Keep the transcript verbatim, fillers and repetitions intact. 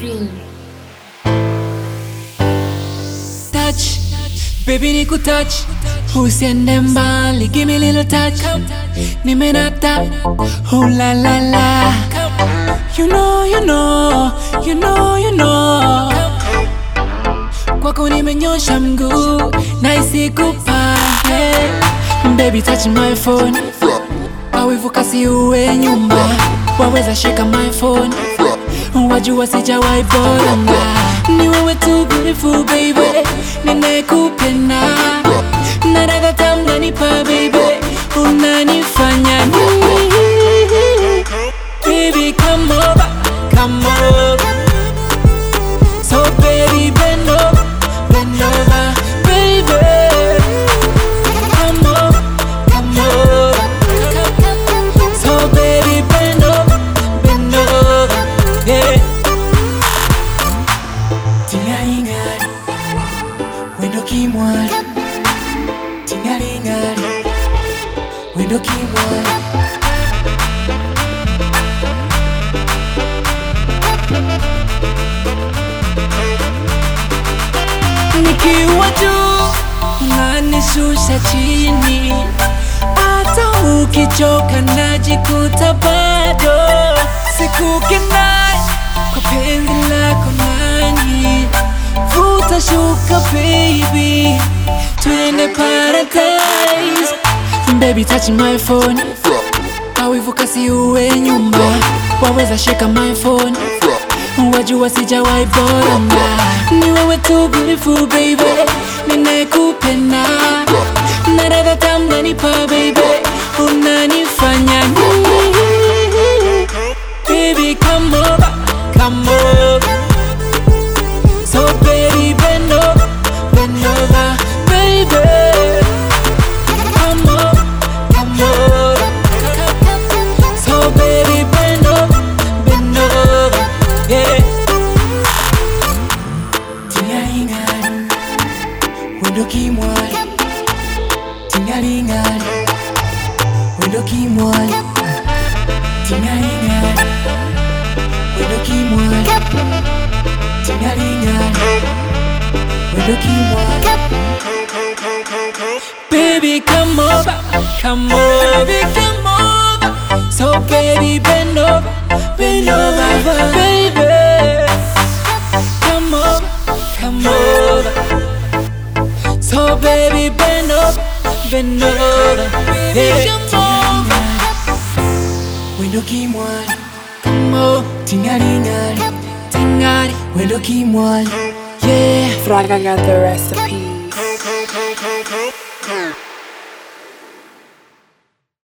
Green. Touch, baby niku touch, usiende mbali, give me a little touch. Nimenata, ooh la la la. You know, you know, you know, you know. Kwako nimenyosha mguu, nahisi kupande. Baby touch my phone, kawivu kasi uwe nyumba. Waweza shika my phone, wajua sijawahi boranga. Ni wewe too beautiful baby, ninayekupenda. Nataka tamu unanipa baby, unanifanya nini? Baby come over, come over. So baby bend over, bend over, baby. Come over, come over. So baby bend over, bend over, yeah. Tingalingali, wendo kimwali. Tingalingali, wendo kimwali. Nikiwa juu, unanishusha chini. Hata ukichoka najikuta bado sikukinai kwa penzi lako nani. Vuta shuka baby, twende paradise. Baby touch my phone, kawivu kasi uwe nyumba. Waweza shika my phone, wajua sijawahi boranga. Ni wewe too beautiful baby, ninayekupenda. Nataka tamu unanipa baby, unanifanya nini? Baby come over, come over. So baby bend over, bend over, baby. Come over, come over. So baby bend over, bend over, yeah. Tingalingali, wendo kimwali. Tingalingali, wendo kimwali. Tingalingali, wendo kimwali. Tingalingali, wendo kimwali. Baby come over, come over, baby come over. So baby bend over, bend over, baby. Come over, come over. So baby bend over, bend over, baby come over. Wendo kimwali, come over. Tingalingali, tingali, wendo kimwali, yeah. Fraga got the recipe. Cool, cool, cool, cool, cool.